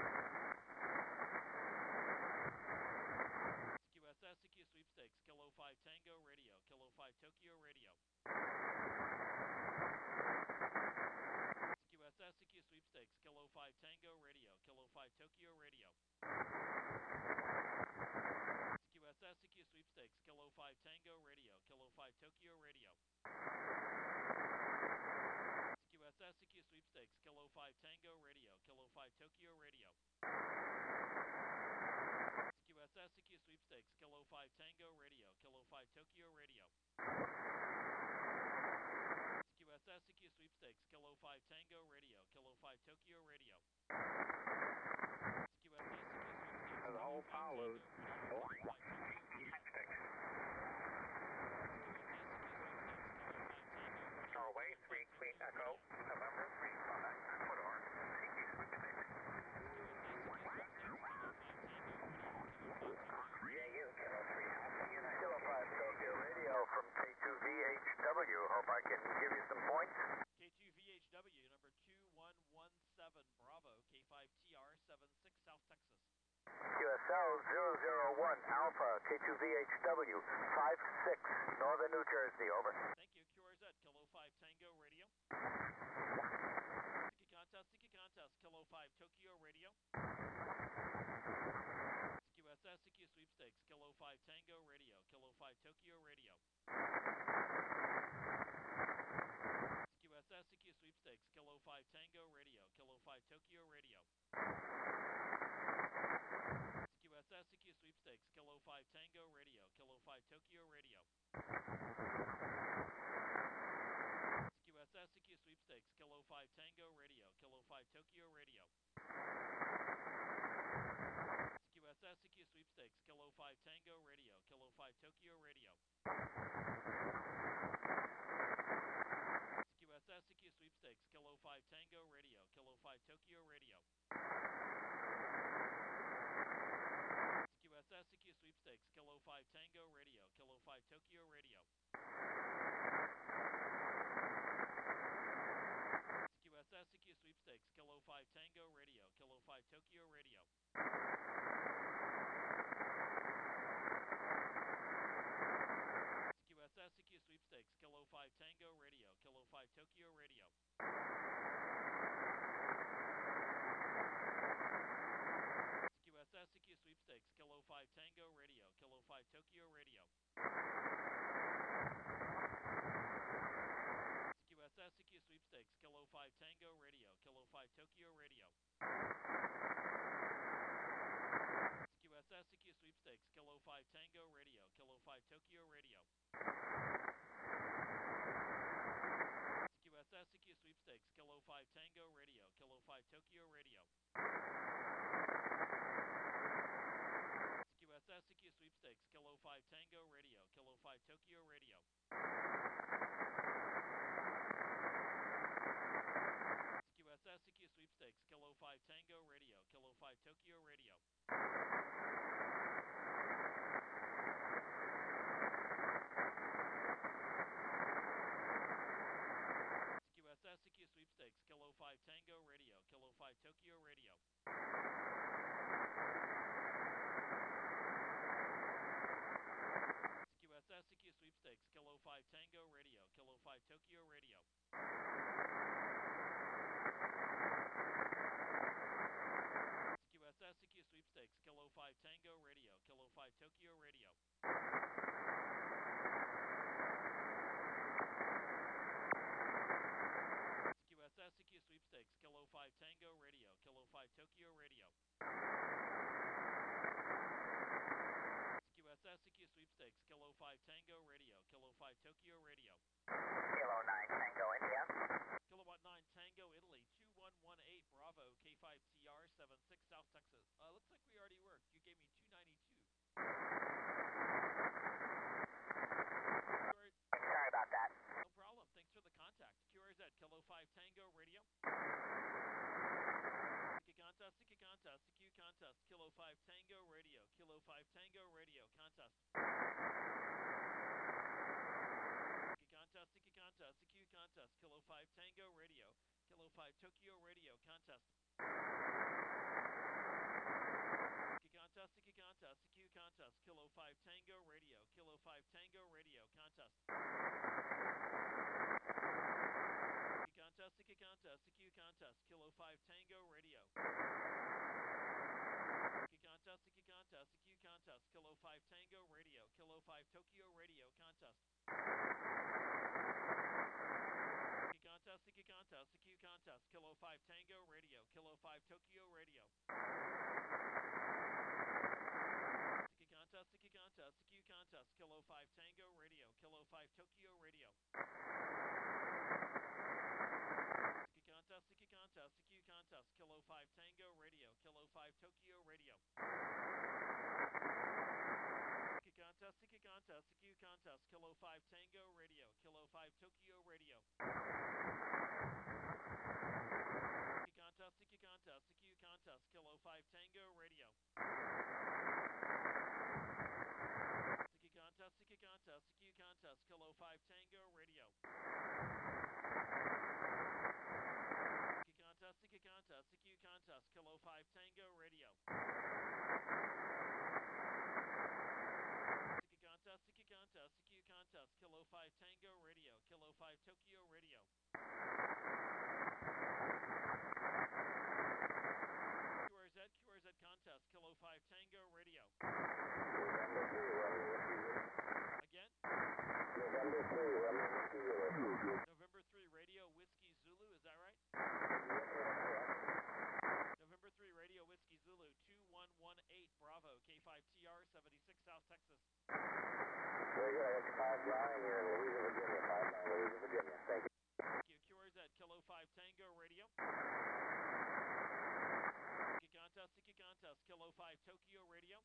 S1: Q S S C Q sweepstakes, Kilo five Tango Radio, Kilo five Tokyo Radio. five Tokyo Radio. C Q S S, C Q Sweepstakes, Kilo five Tango Radio, Kilo five Tokyo Radio. C Q S S, C Q Sweepstakes, Kilo five Tango Radio, Kilo five Tokyo Radio. C Q S S, C Q Sweepstakes,
S3: The whole pilots.
S7: Norway, three Queen Echo, November three five, Ecuador, C Q Sweepstakes. J U, Kilo three Alpha United.
S6: Kilo five Tokyo Radio from K two V H W. Hope I can give you some points.
S1: K two V H W, number two one one seven, Bravo, K five T R seven six, South Texas.
S6: Q S L zero zero one Alpha, K two V H W, five six, Northern New Jersey, over.
S1: Thank you, Q R Z, Kilo five Tango Radio. Sticky Contest, Sticky Contest, Kilo five Tokyo Radio. C Q S S, C Q Sweepstakes, Kilo five Tango Radio, Kilo five Tokyo Radio. C Q S S, C Q Sweepstakes, Kilo five Tango Radio, Kilo five Tokyo Radio. C Q S S, C Q Sweepstakes, Kilo five Tango Radio, Kilo five Tokyo Radio. C Q S S, C Q Sweepstakes, Kilo five Tango Radio, Kilo five Tokyo Radio. C Q S S, C Q Sweepstakes, Kilo five Tango Radio, Kilo five Tokyo Radio. C Q S S, C Q Sweepstakes, Kilo five Tango Radio, Kilo five Tokyo Radio. C Q S S, C Q Sweepstakes, Kilo five Tango Radio, Kilo five Tokyo Radio. C Q S S, C Q Sweepstakes, Kilo five Tango Radio, Kilo five Tokyo Radio. C Q S S, C Q Sweepstakes, Kilo five Tango Radio, Kilo five Tokyo Radio. C Q S S, C Q Sweepstakes, Kilo five Tango Radio, Kilo five Tokyo Radio. C Q S S, C Q Sweepstakes, Kilo five Tango Radio, Kilo five Tokyo Radio. C Q S S, C Q Sweepstakes, Kilo five Tango Radio, Kilo five Tokyo Radio. C Q S S, C Q Sweepstakes, Kilo five Tango Radio, Kilo five Tokyo Radio. C Q S S, C Q Sweepstakes, Kilo five Tango Radio, Kilo five Tokyo Radio. C Q S S, C Q Sweepstakes, Kilo five Tango Radio, Kilo five Tokyo Radio. C Q S S, C Q Sweepstakes, Kilo five Tango Radio, Kilo five Tokyo Radio. C Q S S, C Q Sweepstakes, Kilo five Tango Radio, Kilo five Tokyo Radio. C Q S S, C Q Sweepstakes, Kilo five Tango Radio, Kilo five Tokyo Radio. C Q S S, C Q Sweepstakes, Kilo five Tango Radio, Kilo five Tokyo Radio. C Q S S, C Q Sweepstakes, Kilo five Tango Radio, Kilo five Tokyo Radio.
S7: Kilo nine Tango India.
S1: Kilowatt nine Tango Italy, two one one eight Bravo, K five T R seven six, South Texas. Uh, looks like we already worked. You gave me two ninety-two. Sorry.
S7: Sorry about that.
S1: No problem. Thanks for the contact. Q R Z, Kilo five Tango Radio. C Q Contest, C Q Contest, C Q Contest, Kilo five Tango Radio, Kilo five Tango Radio, Contest. C Q Contest, C Q Contest, C Q Contest, Kilo five Tango Radio, Kilo five Tokyo Radio, Contest. C Q Contest, C Q Contest, C Q Contest, Kilo five Tango Radio, Kilo five Tango Radio, Contest. C Q Contest, C Q Contest, C Q Contest, Kilo five Tango Radio. C Q Contest, C Q Contest, C Q Contest, Kilo five Tango Radio, Kilo five Tokyo Radio, Contest. C Q Contest, C Q Contest, C Q Contest, Kilo five Tango Radio, Kilo five Tokyo
S5: Ryan, you're in Louisa, Virginia, five nine Louisa, Virginia. Thank you.
S1: Thank you. Q R Z Kilo five Tango Radio. Sticky contest, sticky contest, Kilo five Tokyo Radio.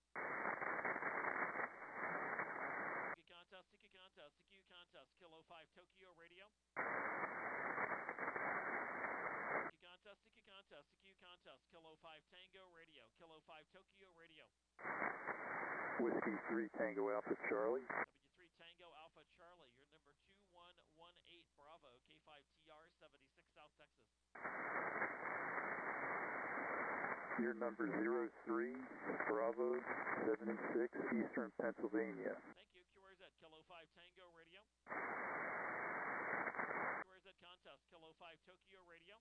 S1: Sticky contest, sticky contest, sticky contest, Kilo five Tokyo Radio. Sticky contest, sticky contest, sticky contest, Kilo five Tango Radio, Kilo five Tokyo Radio.
S6: Whiskey three Tango Alpha Charlie.
S1: W three Tango Alpha Charlie, you're number two one one eight Bravo, K five T R seventy-six South Texas.
S6: You're number zero three Bravo seventy-six Eastern Pennsylvania.
S1: Thank you. Q R Z Kilo five Tango Radio. Q R Z contest Kilo five Tokyo Radio.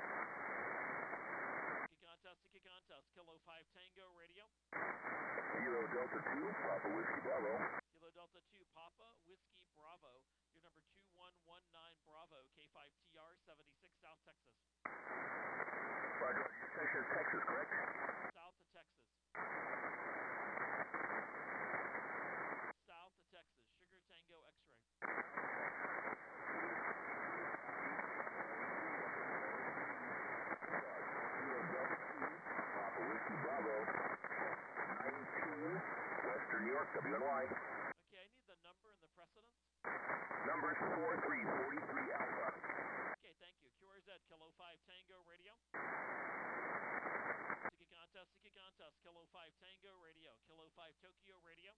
S1: Sticky contest, sticky contest, Kilo five Tango Radio.
S4: Kilo Delta two, Papa Whiskey Bravo.
S1: Kilo Delta two Papa Whiskey Bravo, you're number two one one nine Bravo, K five T R seventy-six South Texas.
S4: Roger, your section is Texas, correct?
S1: South of Texas. South of Texas, Sugar Tango X-ray.
S4: Papa Whiskey Bravo, nineteen, Western New York, W N Y.
S1: Okay, I need the number and the precedence.
S4: Numbers four three four three Alpha.
S1: Okay, thank you. Q R Z Kilo five Tango Radio. Sticky contest, sticky contest, Kilo five Tango Radio, Kilo five Tokyo Radio.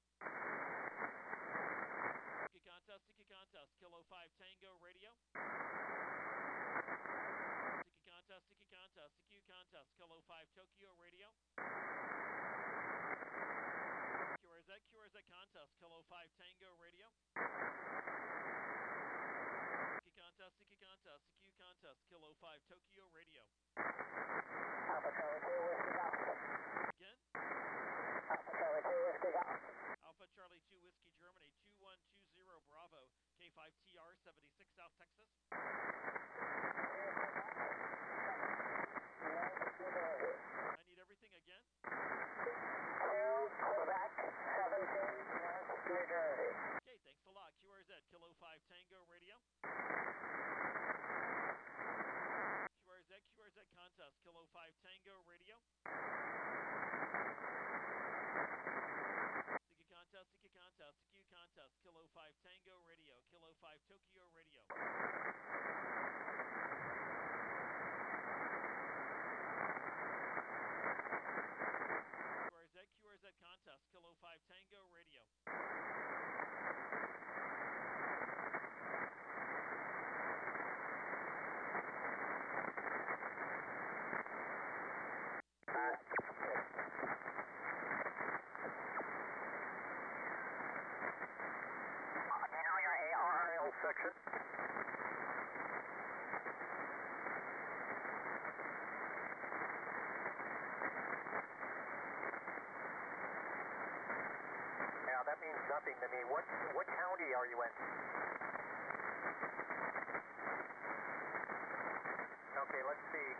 S1: Sticky contest, sticky contest, Kilo five Tango Radio. Sticky contest, sticky contest, sticky contest, Kilo five Tokyo Radio. Q R Z, Q R Z contest, Kilo five Tango Radio. Sticky contest, sticky contest, sticky contest, Kilo five Tokyo Radio.
S5: Alpha Charlie two, Whiskey Alpha.
S1: Again,
S5: Alpha Charlie two, Whiskey Alpha.
S1: Alpha Charlie two Whiskey Germany, two one two zero Bravo, K five T R seventy-six South Texas. I need everything again.
S5: two, Quebec, seventeen, North New Jersey.
S1: Okay, thanks a lot. Q R Z Kilo five Tango Radio. Q R Z, Q R Z contest, Kilo five Tango Radio. Sticky contest, sticky contest, sticky contest, Kilo five Tango Radio, Kilo five Tokyo Radio. Q R Z, Q R Z contest, Kilo five Tango Radio.
S6: Section.
S7: Now that means nothing to me. What what county are you in? Okay, let's see.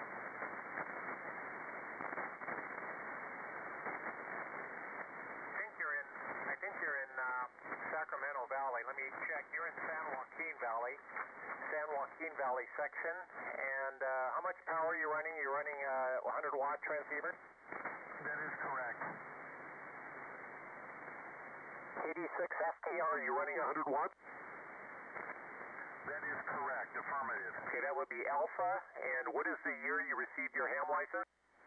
S7: I think you're in. I think you're in uh, Sacramento Valley. Let me check. You're in San Joaquin Valley, San Joaquin Valley section. And uh, how much power are you running? You're running a one hundred watt transceiver?
S4: That is correct.
S7: eighty-six S T R, you're running one hundred watts?
S4: That is correct. Affirmative.
S7: Okay, that would be Alpha. And what is the year you received your ham license?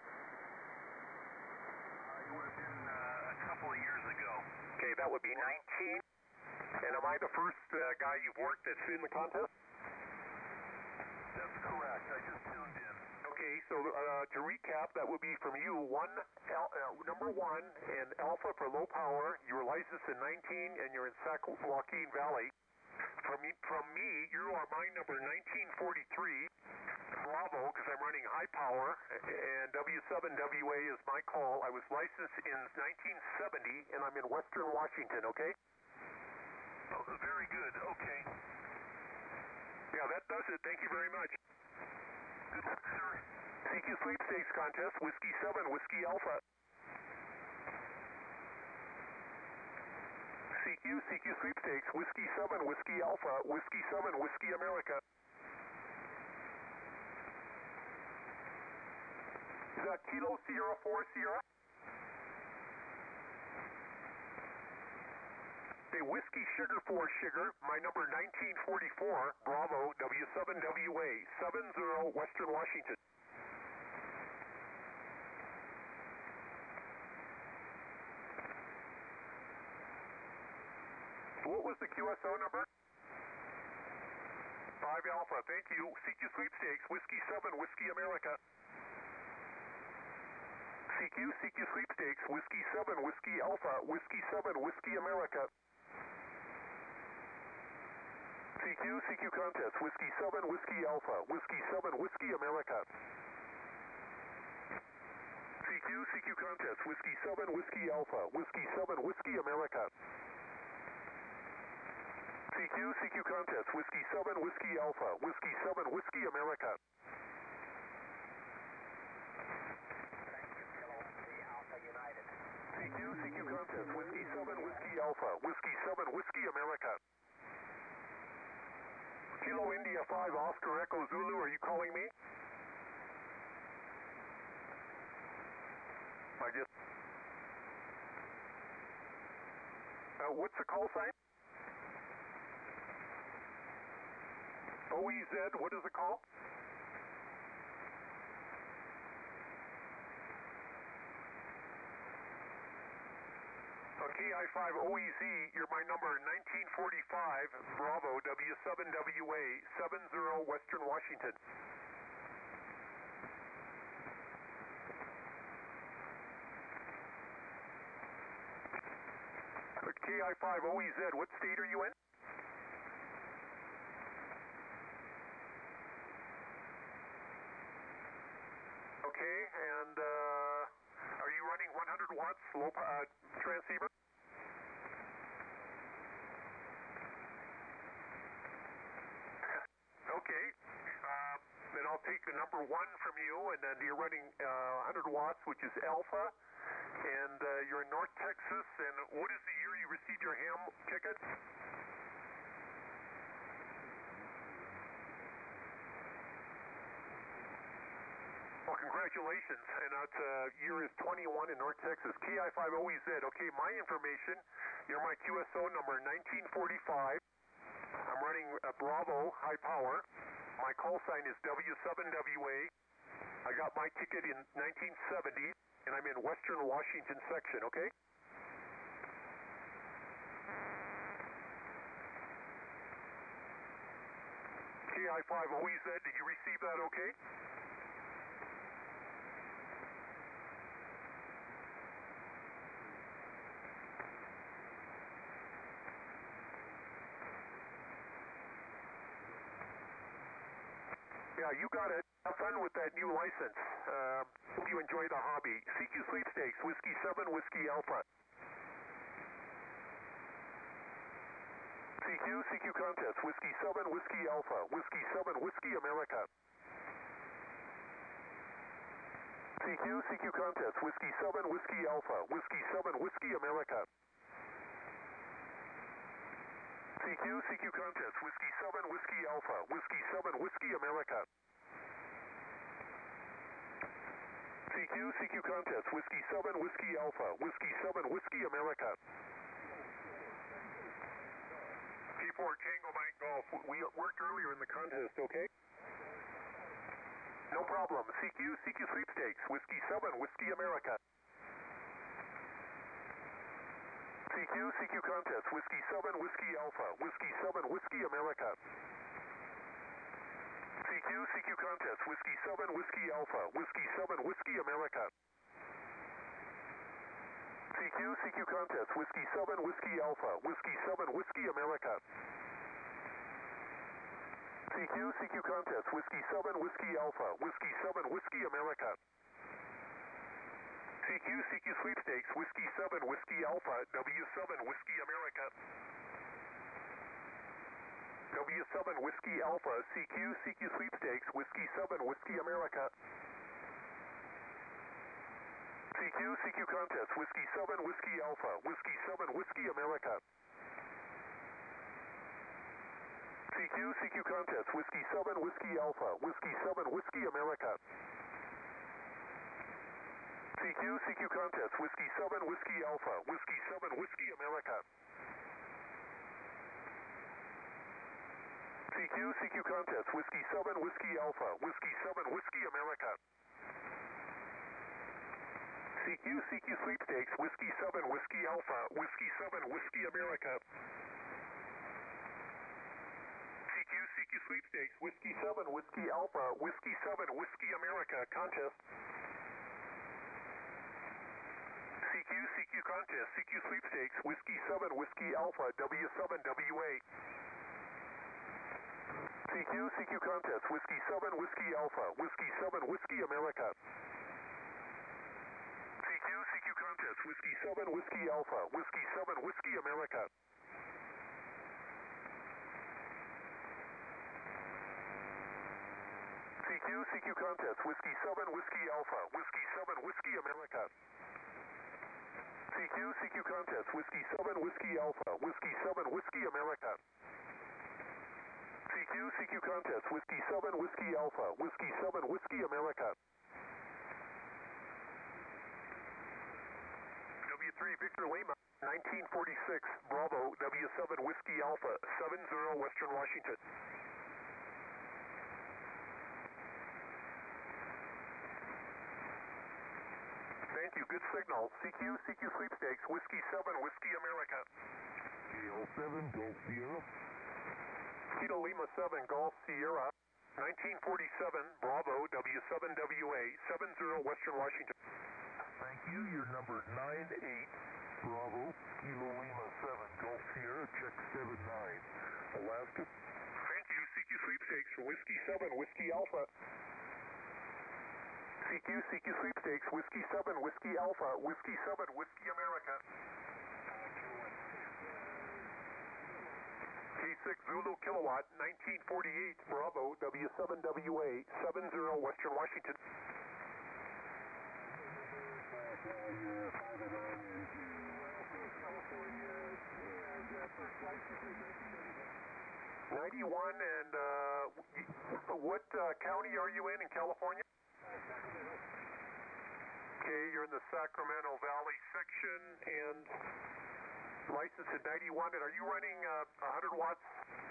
S4: Uh, it would have been uh, a couple of years ago.
S7: Okay, that would be nineteen. And am I the first uh, guy you've worked that's in the contest?
S4: That's correct. I just tuned in.
S7: Okay, so uh, to recap, that would be from you, one, Al, uh, number one, and Alpha for low power. You were licensed in nineteen, and you're in San Joaquin Valley. From me, from me, you are my number nineteen forty-three, Bravo, because I'm running high power, and W seven W A is my call. I was licensed in nineteen seventy, and I'm in Western Washington, okay?
S4: Oh, very good. Okay.
S7: Yeah, that does it. Thank you very much.
S4: Good luck, sir.
S7: C Q Sweepstakes Contest, Whiskey seven, Whiskey Alpha. C Q, C Q sweepstakes, Whiskey seven, Whiskey Alpha, Whiskey seven, Whiskey America. Is that Kilo Sierra four Sierra? Okay, Whiskey Sugar four Sugar, my number nineteen forty-four, Bravo, W seven W A, seven zero, Western Washington. What was the Q S O number? five Alpha, thank you. C Q sweepstakes, Whiskey seven, Whiskey America. C Q, C Q sweepstakes, Whiskey seven, Whiskey Alpha, Whiskey seven, Whiskey America. C Q, C Q contest, Whiskey seven, Whiskey Alpha, Whiskey seven, Whiskey America. C Q, C Q contest, Whiskey seven, Whiskey Alpha, Whiskey seven, Whiskey America. C Q, C Q contest, Whiskey seven, Whiskey Alpha, Whiskey seven, Whiskey America. C Q, C Q contest, Whiskey seven, Whiskey Alpha, Whiskey seven, Whiskey America. Kilo India five, Oscar Echo Zulu, are you calling me? I just... Uh, what's the call sign? O E Z, what is the call? K I five O E Z, you're my number nineteen forty-five, Bravo, W seven W A, seven zero, Western Washington. K I five O E Z, what state are you in? Okay, and uh, are you running one hundred watts low uh, transceiver? Okay, uh, then I'll take the number one from you, and then you're running uh, one hundred watts, which is Alpha, and uh, you're in North Texas, and what is the year you received your ham ticket? Well, congratulations, and that uh, year is twenty-one in North Texas, K I five O E Z. Okay, my information, you're my Q S O number nineteen forty-five. I'm running a Bravo high power. My call sign is W seven W A. I got my ticket in nineteen seventy, and I'm in Western Washington section, okay? K I five O E Z, did you receive that okay? Yeah, you got it. Have fun with that new license. Uh, hope you enjoy the hobby. C Q sweepstakes, Whiskey seven, Whiskey Alpha. C Q, C Q contest, Whiskey seven, Whiskey Alpha, Whiskey seven, Whiskey America. C Q, C Q contest, Whiskey seven, Whiskey Alpha, Whiskey seven, Whiskey America. C Q, C Q contest, Whiskey seven, Whiskey Alpha, Whiskey seven, Whiskey America. C Q, C Q contest, Whiskey seven, Whiskey Alpha, Whiskey seven, Whiskey America. T four Tango Mike Golf, we worked earlier in the contest, okay? No problem. C Q, C Q sweepstakes, Whiskey seven, Whiskey America. C Q, C Q contest, Whiskey seven, Whiskey Alpha, Whiskey seven, Whiskey America. C Q, C Q contest, Whiskey seven, Whiskey Alpha, Whiskey seven, Whiskey America. C Q, C Q contest, Whiskey seven, Whiskey Alpha, Whiskey seven, Whiskey America. C Q, C Q contest, Whiskey seven, Whiskey Alpha, Whiskey seven, Whiskey America. C Q, C Q sweepstakes, Whiskey seven, Whiskey Alpha, W seven, Whiskey America. W seven, Whiskey Alpha, C Q, C Q sweepstakes, Whiskey seven, Whiskey America. C Q, C Q contest, Whiskey seven, Whiskey Alpha, Whiskey seven, Whiskey America. C Q, C Q contest, Whiskey seven, Whiskey Alpha, Whiskey seven, Whiskey America. C Q, C Q contest, Whiskey seven, Whiskey Alpha, Whiskey seven, Whiskey America. C Q, C Q contest, Whiskey seven, Whiskey Alpha, Whiskey seven, Whiskey America. C Q, C Q sweepstakes, Whiskey seven, Whiskey Alpha, Whiskey seven, Whiskey America. C Q, C Q sweepstakes, Whiskey seven, Whiskey Alpha, Whiskey seven, Whiskey America, contest. C Q, C Q contest, C Q sweepstakes, Whiskey seven, Whiskey Alpha, W seven, W A. C Q, C Q contest, Whiskey seven, Whiskey Alpha, Whiskey seven, Whiskey America. C Q, C Q contest, Whiskey seven, Whiskey Alpha, Whiskey seven, Whiskey America. C Q, C Q contest, Whiskey seven, Whiskey Alpha, Whiskey seven, Whiskey America. C Q, C Q contest, Whiskey seven, Whiskey Alpha, Whiskey seven, Whiskey America. C Q, C Q contest, Whiskey seven, Whiskey Alpha, Whiskey seven, Whiskey America. W three Victor Lima, nineteen forty-six, Bravo, W seven Whiskey Alpha, seven zero Western Washington. Thank you, good signal. C Q, C Q sweepstakes, Whiskey seven, Whiskey America.
S3: Kilo seven, Golf Sierra.
S7: Kilo Lima seven, Golf Sierra, nineteen forty-seven, Bravo, W seven W A, seven zero Western Washington.
S3: Thank you. Your number nine eight, Bravo, Kilo Lima seven, Golf Sierra, check seven nine, Alaska.
S7: Thank you, C Q sweepstakes for Whiskey seven, Whiskey Alpha. C Q, C Q sweepstakes, Whiskey seven, Whiskey Alpha, Whiskey seven, Whiskey America. K six Zulu Kilowatt, nineteen forty-eight, Bravo, W seven W A, seven zero Western Washington. ninety-one, and uh, what uh, county are you in in California? Okay, you're in the Sacramento Valley section, and licensed at ninety-one, and are you running uh, one hundred watts?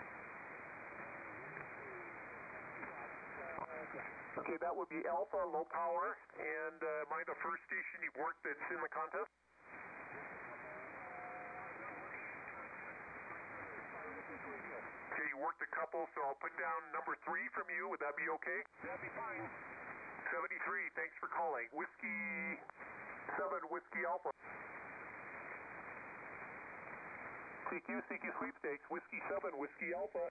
S7: Okay, that would be Alpha, low power, and uh, am I the first station you've worked that's in the contest? Okay, you worked a couple, so I'll put down number three from you. Would that be okay?
S3: That'd be fine.
S7: seventy-three, thanks for calling. Whiskey seven, Whiskey Alpha. C Q, C Q sweepstakes, Whiskey seven, Whiskey Alpha.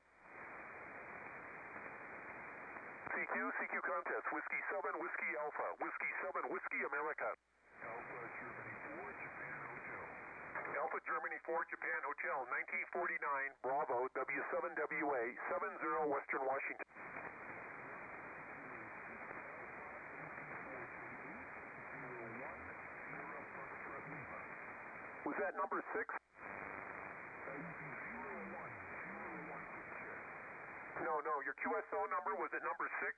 S7: C Q, C Q contest, Whiskey seven, Whiskey Alpha, Whiskey seven, Whiskey America.
S3: Alpha Germany four, Japan Hotel.
S7: Alpha Germany four, Japan Hotel, nineteen forty-nine, Bravo, W seven W A, seven zero Western Washington. Was that number six? No, no, your Q S O number was at number six?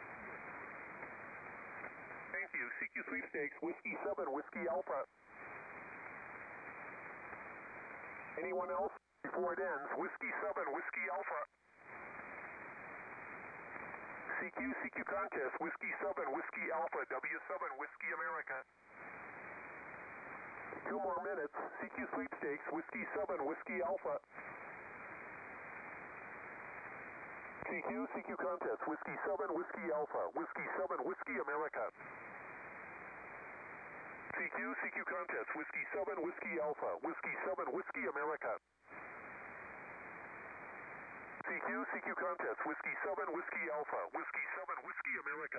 S7: Thank you. C Q sweepstakes, Whiskey seven, Whiskey Alpha. Anyone else before it ends? Whiskey seven, Whiskey Alpha. C Q, C Q contest, Whiskey seven, Whiskey Alpha, W seven, Whiskey America. Two more minutes. C Q sweepstakes, Whiskey seven, Whiskey Alpha. C Q, C Q contest, Whiskey seven, Whiskey Alpha, Whiskey seven, Whiskey America. C Q, C Q contest, Whiskey seven, Whiskey Alpha, Whiskey seven, Whiskey America. C Q, C Q contest, Whiskey seven, Whiskey Alpha, Whiskey seven, Whiskey America.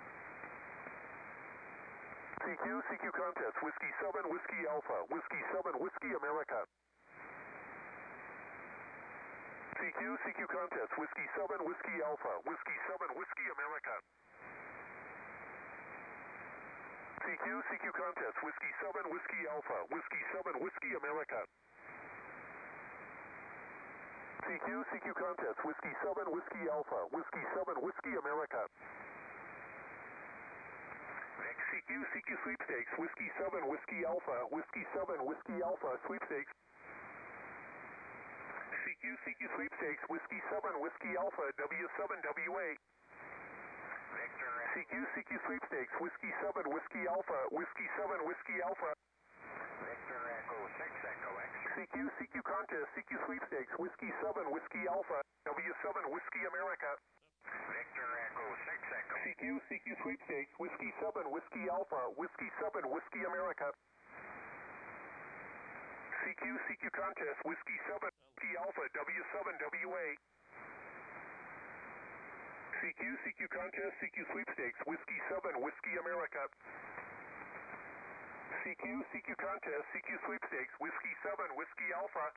S7: C Q, C Q contest, Whiskey seven, Whiskey Alpha, Whiskey seven, Whiskey America. C Q, C Q contest, Whiskey seven, Whiskey Alpha, Whiskey seven, Whiskey America. C Q, C Q contest, Whiskey seven, Whiskey Alpha, Whiskey seven, Whiskey America. C C Q, C Q contest, Whiskey seven, Whiskey Alpha, Whiskey seven, Whiskey America. C Q, C Q sweepstakes, Whiskey seven, Whiskey Alpha, Whiskey seven, Whiskey Alpha, sweepstakes. C Q, C Q sweepstakes, Whiskey seven, Whiskey Alpha, W seven W A.
S4: Victor.
S7: C Q, C Q sweepstakes, Whiskey seven, Whiskey Alpha, Whiskey seven, Whiskey Alpha.
S4: Victor Echo six Echo X-ray.
S7: C Q, C Q contest, C Q sweepstakes, Whiskey seven, Whiskey Alpha, W seven, Whiskey America.
S4: Victor Echo six Echo.
S7: C Q, C Q sweepstakes, Whiskey seven, Whiskey Alpha, Whiskey seven, Whiskey America. C Q, C Q contest, Whiskey seven, Whiskey Alpha, W seven W A. C Q, C Q contest, C Q sweepstakes, Whiskey seven, Whiskey America. C Q, C Q contest, C Q sweepstakes, Whiskey seven, Whiskey Alpha.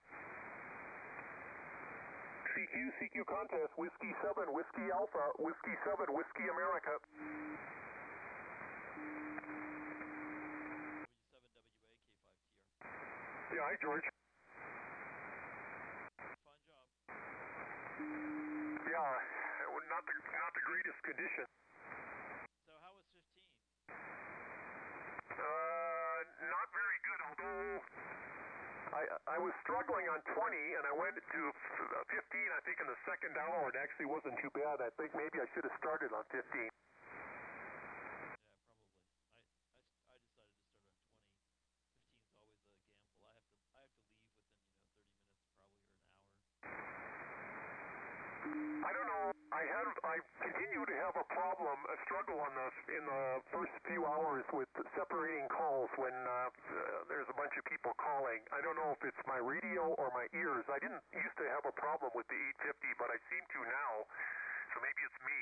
S7: C Q, C Q contest, Whiskey seven, Whiskey Alpha, Whiskey seven, Whiskey America.
S1: W seven W A K five T R.
S7: Yeah, hi George.
S1: Fine job.
S7: Yeah, not the, not the greatest condition.
S1: So how was fifteen?
S7: Uh, not very good, although I I was struggling on twenty, and I went to fifteen, I think, in the second hour. It actually wasn't too bad. I think maybe I should have started on fifteen.
S1: Yeah, probably. I, I, I decided to start on twenty. fifteen is always a gamble. I have to I have to leave within, you know, thirty minutes probably, or an hour.
S7: I don't know. I had I continue to have a problem, a struggle on the in the first few hours with separating calls when uh, uh, there's a bunch of people calling. I don't know if it's my radio or my ears. I didn't used to have a problem with the eight fifty, but I seem to now. So maybe it's me.